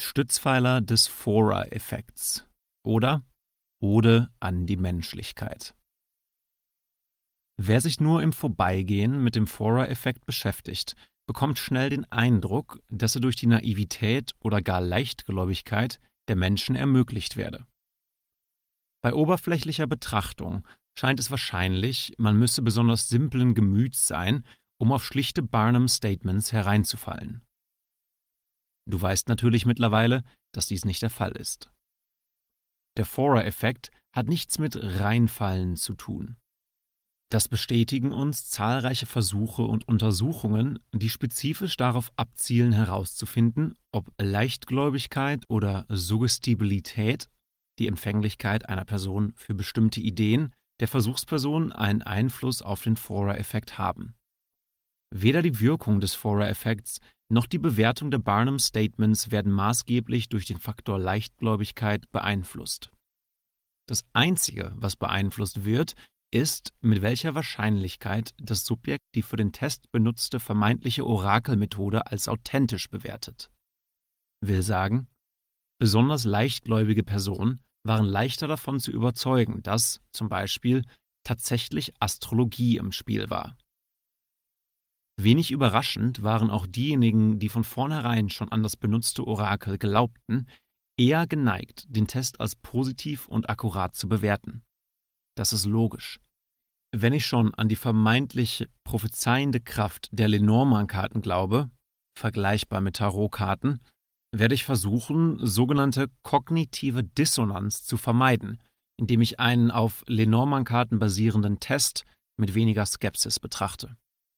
Stützpfeiler des Forer-Effekts oder Ode an die Menschlichkeit. Wer sich nur im Vorbeigehen mit dem Forer-Effekt beschäftigt, bekommt schnell den Eindruck, dass er durch die Naivität oder gar Leichtgläubigkeit der Menschen ermöglicht werde. Bei oberflächlicher Betrachtung scheint es wahrscheinlich, man müsse besonders simplen Gemüts sein, um auf schlichte Barnum-Statements hereinzufallen. Du weißt natürlich mittlerweile, dass dies nicht der Fall ist. Der Forer-Effekt hat nichts mit Reinfallen zu tun. Das bestätigen uns zahlreiche Versuche und Untersuchungen, die spezifisch darauf abzielen herauszufinden, ob Leichtgläubigkeit oder Suggestibilität, die Empfänglichkeit einer Person für bestimmte Ideen, der Versuchsperson einen Einfluss auf den Forer-Effekt haben. Weder die Wirkung des Forer-Effekts noch die Bewertung der Barnum-Statements werden maßgeblich durch den Faktor Leichtgläubigkeit beeinflusst. Das Einzige, was beeinflusst wird, ist, mit welcher Wahrscheinlichkeit das Subjekt die für den Test benutzte vermeintliche Orakelmethode als authentisch bewertet. Will sagen, besonders leichtgläubige Personen waren leichter davon zu überzeugen, dass, zum Beispiel, tatsächlich Astrologie im Spiel war. Wenig überraschend waren auch diejenigen, die von vornherein schon an das benutzte Orakel glaubten, eher geneigt, den Test als positiv und akkurat zu bewerten. Das ist logisch. Wenn ich schon an die vermeintlich prophezeiende Kraft der Lenormand-Karten glaube, vergleichbar mit Tarotkarten, werde ich versuchen, sogenannte kognitive Dissonanz zu vermeiden, indem ich einen auf Lenormand-Karten basierenden Test mit weniger Skepsis betrachte.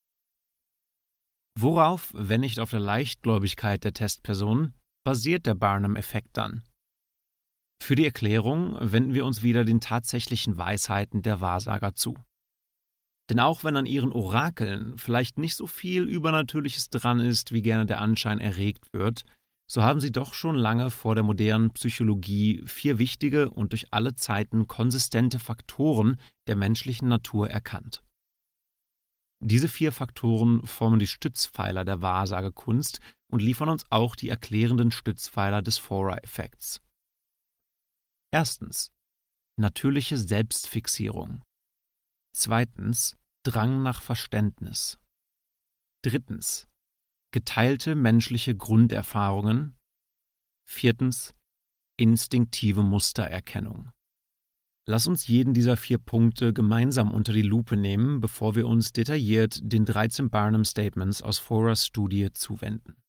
Worauf, wenn nicht auf der Leichtgläubigkeit der Testpersonen, basiert der Barnum-Effekt dann? Für die Erklärung wenden wir uns wieder den tatsächlichen Weisheiten der Wahrsager zu. Denn auch wenn an ihren Orakeln vielleicht nicht so viel Übernatürliches dran ist, wie gerne der Anschein erregt wird, so haben sie doch schon lange vor der modernen Psychologie 4 wichtige und durch alle Zeiten konsistente Faktoren der menschlichen Natur erkannt. Diese 4 Faktoren formen die Stützpfeiler der Wahrsagekunst und liefern uns auch die erklärenden Stützpfeiler des Forer-Effekts. Erstens: natürliche Selbstfixierung. Zweitens: Drang nach Verständnis. Drittens: geteilte menschliche Grunderfahrungen. Viertens: instinktive Mustererkennung. Lass uns jeden dieser 4 Punkte gemeinsam unter die Lupe nehmen, bevor wir uns detailliert den 13 Barnum Statements aus Forers Studie zuwenden.